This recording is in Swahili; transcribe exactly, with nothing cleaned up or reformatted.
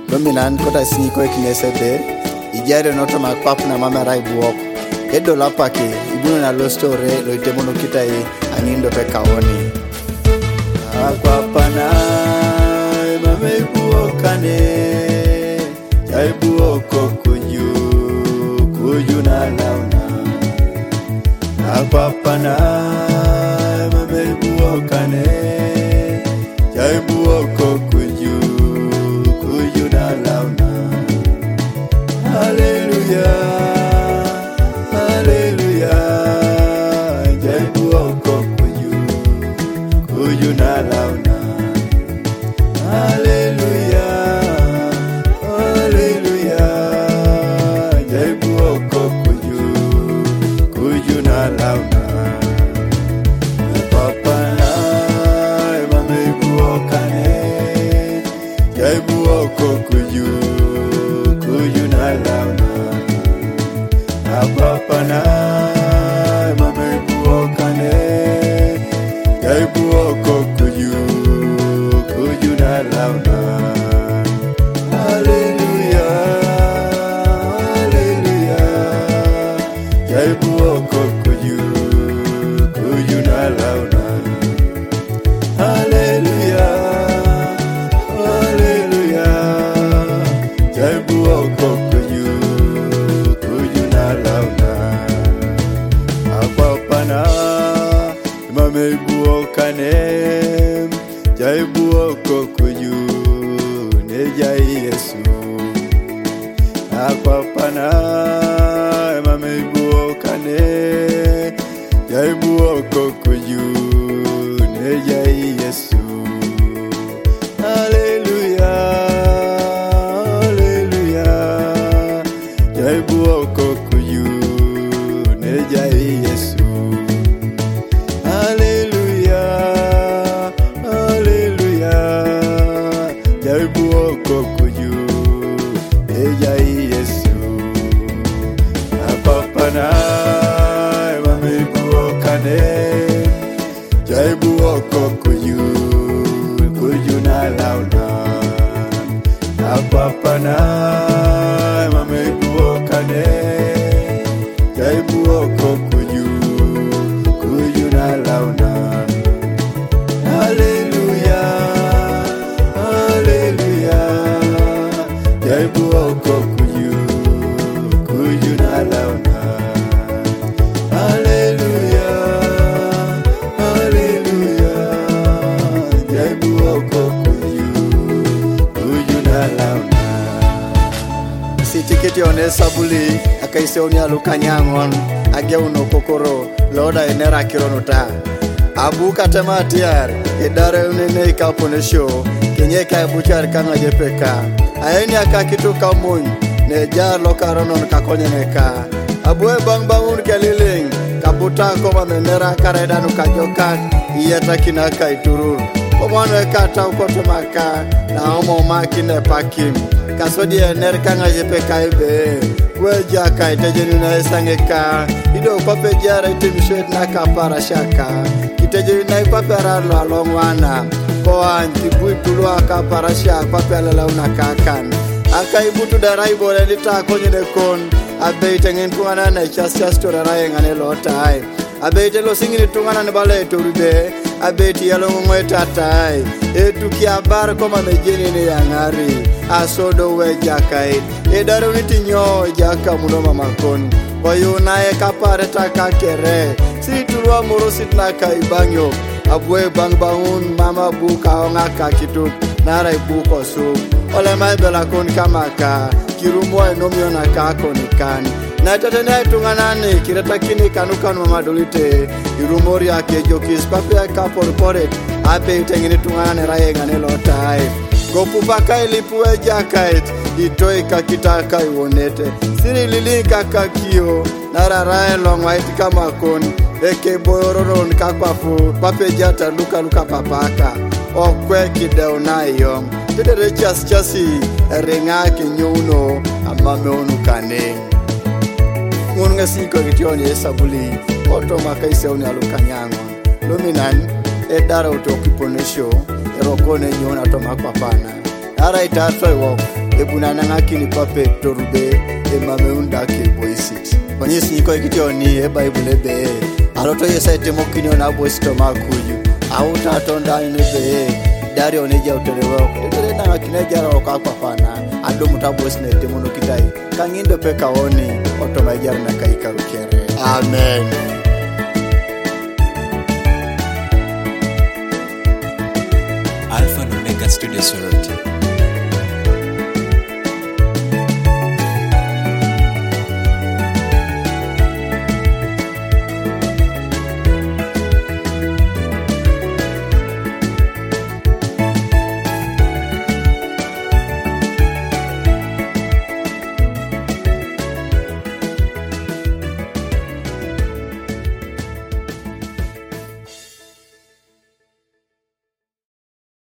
Dominan kota siniko ikinesebe ijare noto makpap na mama rai buok edo lapake ibuno na lo story lo itemono kita e anindo pe kaoni akwapana mama buokane jai buoko kuju kuju na launa akwapana mama buokane jai buoko kuju kuju na launa. Hallelujah, hallelujah, jai buoko kuju kuju na launa. Hallelujah, hallelujah, jai buoko kuju kuju na launa. Papa na mama buokane jai buoko kuju kuju na launa. Papa na mama buokane jai buoko kuju kuju na launa. Hallelujah, hallelujah, jai buoko kuju kuju na launa. Hallelujah, hallelujah, jai buoko kuju kuju na launa. Akwapana mama buokane jai buoko kuju ne jai Yesu. Akwapana mama buokane jai buoko kuju ne jai Yesu. Hallelujah, hallelujah, jai buoko kuju ne jai Yesu. Hallelujah, hallelujah, jai buoko kuju ne jai Yesu. Apapana mama buokane jai buoko kuju kuju na launa. Apapana mama buokane jai buoko kuju kuju na launa. Hallelujah, hallelujah, jai buoko kuju kuju na launa. Hallelujah, hallelujah, jai buoko kuju kuju na launa. Sitiketi one sabuli akaise oni alukanyangon age uno kokoro loda enera kironota abu katema tiar idare unene kapone show kenye ka buchar kanga jepeka ayeni akakitu kamun ne jalo karonon kakonyeneka abu e bang bangun keliling kabuta koma menera karedanu kajokan iyeta kinaka iturur komano kata ukotomaka na homo makine pakim kasodi ener kanga jepeka ibe weja kai tejeni na sangeka ido pape jara itimshet na kapara shaka kitejeni na papera lo alongwana ko anti buitulu akapara shaka papela la unakakan akai butu darai bole lita konyene kon abe tengen tungana na chasya story rai ngane lotai abe te lo singini tungana ne bale torube abe ti yalo ngweta tai etuki abar koma mejeni ne yangari asodo weja kai edaro nitinyo jaka munoma makon boyuna e kapare takakere situlwa morosit na kai banyo abwe bang bangun mama buka onga kakitu nara ibuko so ole mai bela kon kamaka kirumo enomio na kako nikani na tatene tunganane kireta kini kanuka no madolite irumori yake jokis pape kapor pore ape tengini tunganane rayenga ne lotai gopupa kai lipuwe jakait itoi kakitaka iwonete siri lilinka kakio nararae longwa itika makon eke boyororon kakwafu pape jata luka luka papaka okwe kideo na iyo tedere chas chasi eringa kinyuno amame onukane ngunga siko kitioni esabuli otoma kaise oni alukanyango luminan edara utokiponesho erokone nyona toma papana ara itatwa wo ebunana ngakini pape torube emame undake boisit onyisi niko ikitioni e bible be aloto yesa temokini ona boisto makuyu auta tonda ni be dario neja uterewa tere na ngakine jara okakwa pana ado mutabos ne temono kitai kangindo peka oni otoma jara na kaikarukere. Amen. Alpha and Omega Studio Sorority.